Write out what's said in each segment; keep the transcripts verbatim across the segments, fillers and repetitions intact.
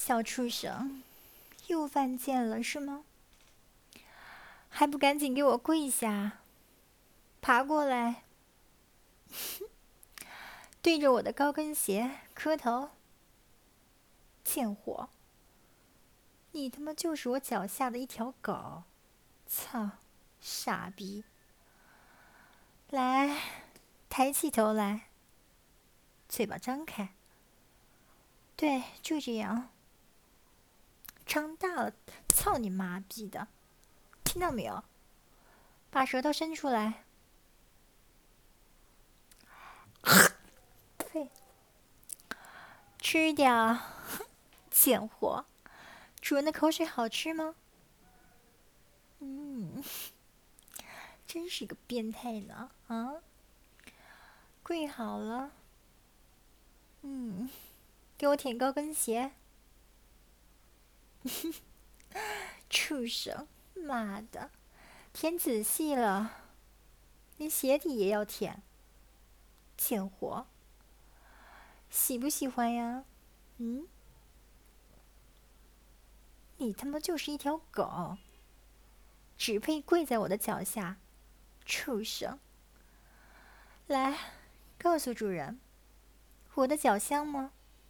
小畜生，又犯贱了是吗？还不赶紧给我跪下！爬过来，对着我的高跟鞋磕头！贱货！你他妈就是我脚下的一条狗！操，傻逼！来，抬起头来，嘴巴张开。对，就这样。张大了，操你妈逼的！听到没有？把舌头伸出来。呸！吃掉，贱货！主人的口水好吃吗？嗯，真是个变态呢！啊，跪好了。嗯，给我舔高跟鞋。畜生！妈的，舔仔细了，连鞋底也要舔。贱货！喜不喜欢呀？嗯？你他妈就是一条狗，只配跪在我的脚下，畜生！来，告诉主人，我的脚香吗？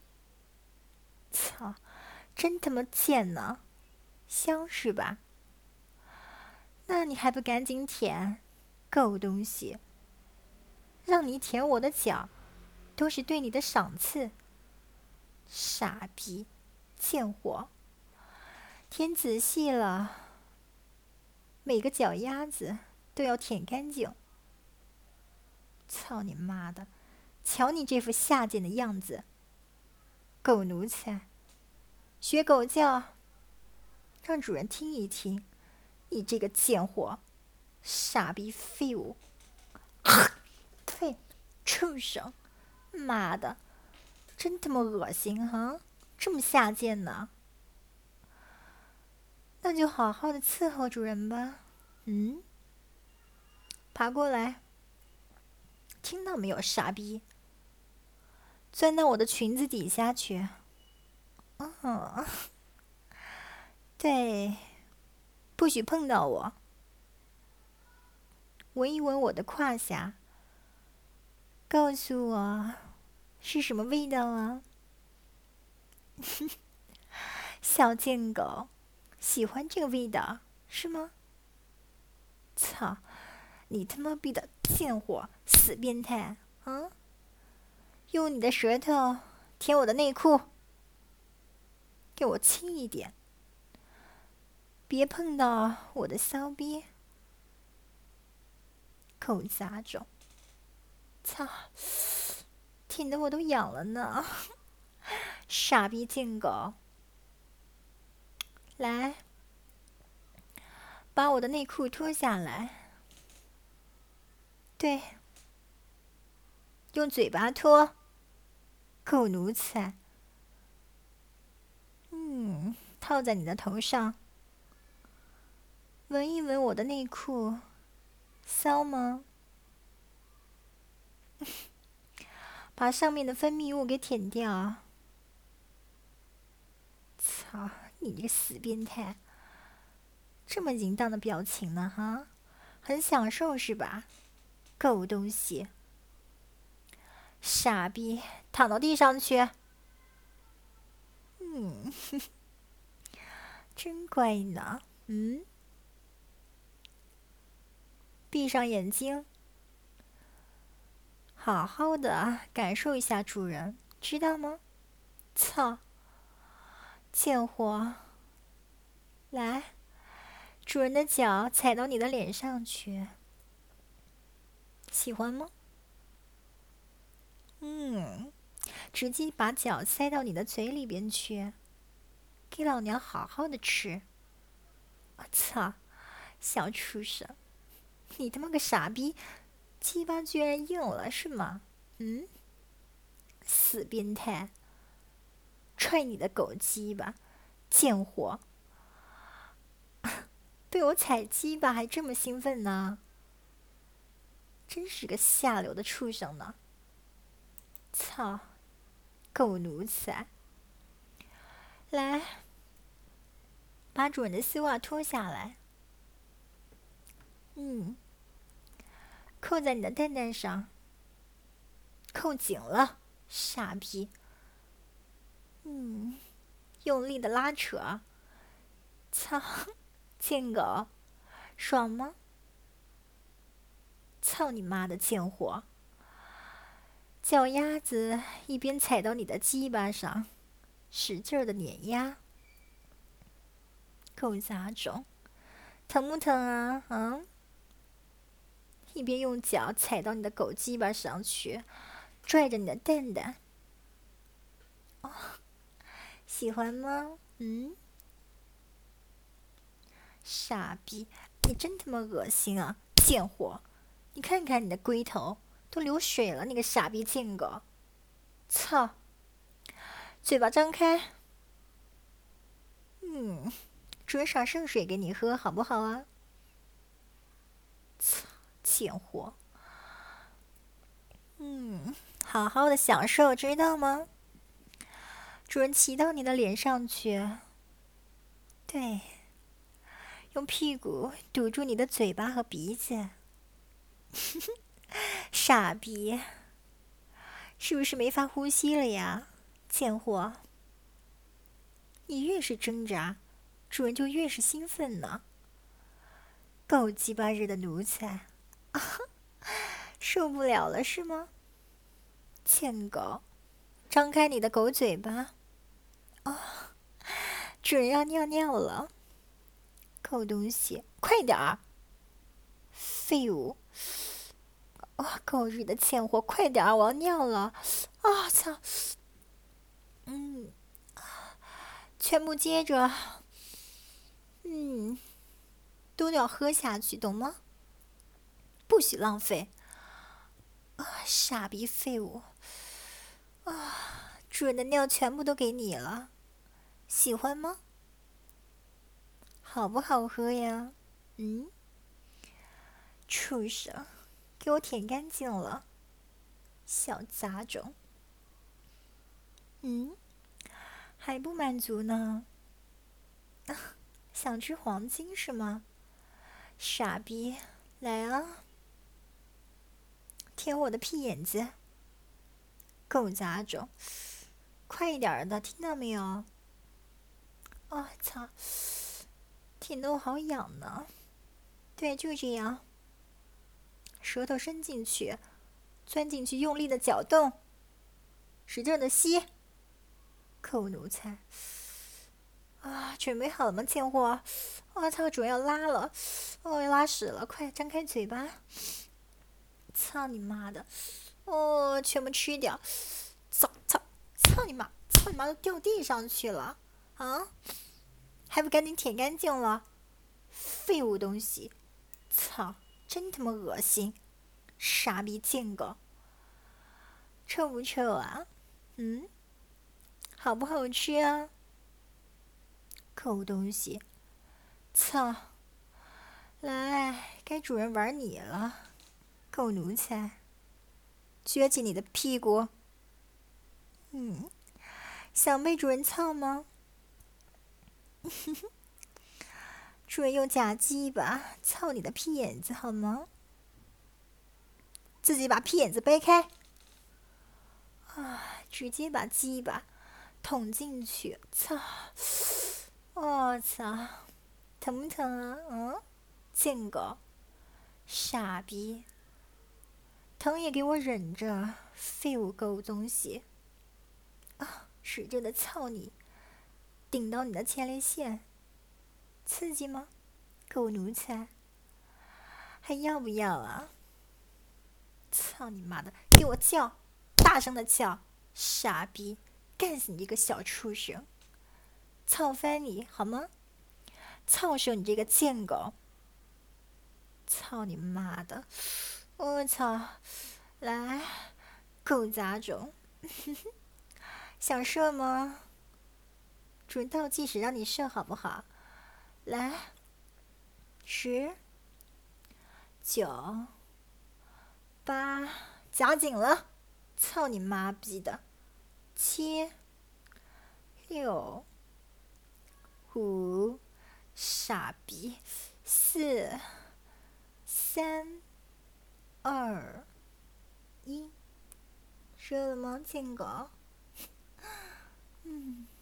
操，真他妈贱呢！香是吧？那你还不赶紧舔，狗东西！让你舔我的脚，都是对你的赏赐。傻逼，贱货！舔仔细了，每个脚丫子都要舔干净。操你妈的！瞧你这副下贱的样子，狗奴才！学狗叫，让主人听一听，你这个贱货，傻逼废物！呸！畜生！妈的，真他妈恶心哈！这么下贱呢？那就好好的伺候主人吧。嗯，爬过来，听到没有，傻逼？钻到我的裙子底下去。哦，对，不许碰到我。闻一闻我的胯下，告诉我是什么味道啊？小贱狗，喜欢这个味道是吗？操，你他妈逼的贱货，死变态！啊！用你的舌头舔我的内裤，给我轻一点，别碰到我的骚逼！狗杂种！操，舔得我都痒了呢！傻逼贱狗！来，把我的内裤脱下来。对，用嘴巴脱。狗奴才！嗯，套在你的头上，闻一闻我的内裤，骚吗？把上面的分泌物给舔掉。操，你这个死变态！这么淫荡的表情呢？哈，很享受是吧？狗东西！傻逼，躺到地上去。嗯，真乖呢。嗯，闭上眼睛，好好的感受一下主人，知道吗？操，贱货！来，主人的脚踩到你的脸上去，喜欢吗？嗯，直接把脚塞到你的嘴里边去，给老娘好好的吃！我操，小畜生，你他妈个傻逼，鸡巴居然硬了是吗？嗯，死变态！踹你的狗鸡巴，贱货！被我踩鸡巴还这么兴奋呢？真是个下流的畜生呢！操，狗奴才！ 来，把主人的丝袜脱下来。嗯，扣在你的蛋蛋上，扣紧了，傻逼。嗯，用力的拉扯。操，贱狗，爽吗？操你妈的贱货！脚丫子一边踩到你的鸡巴上，使劲儿的碾压。够杂种，疼不疼啊？嗯？一边用脚踩到你的狗鸡巴上去，拽着你的蛋蛋。哦，喜欢吗？嗯？傻逼，你真他妈恶心啊！贱货，你看看你的龟头都流水了，你个傻逼贱狗！操！嘴巴张开。嗯，主人赏圣水给你喝，好不好啊？操，贱货！嗯，好好的享受，知道吗？主人骑到你的脸上去。对，用屁股堵住你的嘴巴和鼻子。傻逼，是不是没法呼吸了呀？贱货！你越是挣扎，主人就越是兴奋呢。够鸡巴日的奴才，啊，受不了了是吗？贱狗，张开你的狗嘴巴。哦，主人要尿尿了。狗东西，快点儿！废物！哇、哦，狗日的贱货，快点儿！我要尿了！啊、哦，操！嗯，全部接着，嗯，都要喝下去，懂吗？不许浪费！啊，傻逼废物！啊，主人的尿全部都给你了，喜欢吗？好不好喝呀？嗯，畜生，给我舔干净了，小杂种！嗯，还不满足呢？啊，想吃黄金是吗？傻逼，来啊！舔我的屁眼子，狗杂种！快一点的，听到没有？啊，操！舔得我好痒呢。对，就这样。舌头伸进去，钻进去，用力的搅动，使劲的吸。狗奴才！啊，准备好了吗，贱货？我操，主人要拉了！哦，要拉屎了，快张开嘴巴！操你妈的！哦，全部吃掉！操操！操你妈！操你妈都掉地上去了！啊！还不赶紧舔干净了？废物东西！操！真他妈恶心！傻逼贱狗！臭不臭啊？嗯？好不好吃啊？狗东西！操！来，该主人玩你了，狗奴才！撅起你的屁股！嗯，想被主人操吗？主人用假鸡巴操你的屁眼子好吗？自己把屁眼子掰开！啊，直接把鸡巴捅进去！操！我、哦、操！疼不疼啊？嗯，贱狗，傻逼！疼也给我忍着，废物狗东西！啊，使劲的操你，顶到你的前列腺，刺激吗？狗奴才！还要不要啊？操你妈的！给我叫，大声的叫！傻逼，干死你这个小畜生！操翻你好吗？操死你这个贱狗！操你妈的！我操！来，狗杂种！想射吗？主人倒计时让你射好不好？来，十、九、八，夹紧了！操你妈逼的！七、六、 五，傻逼，四、三、二、一，射了吗，贱狗？嗯。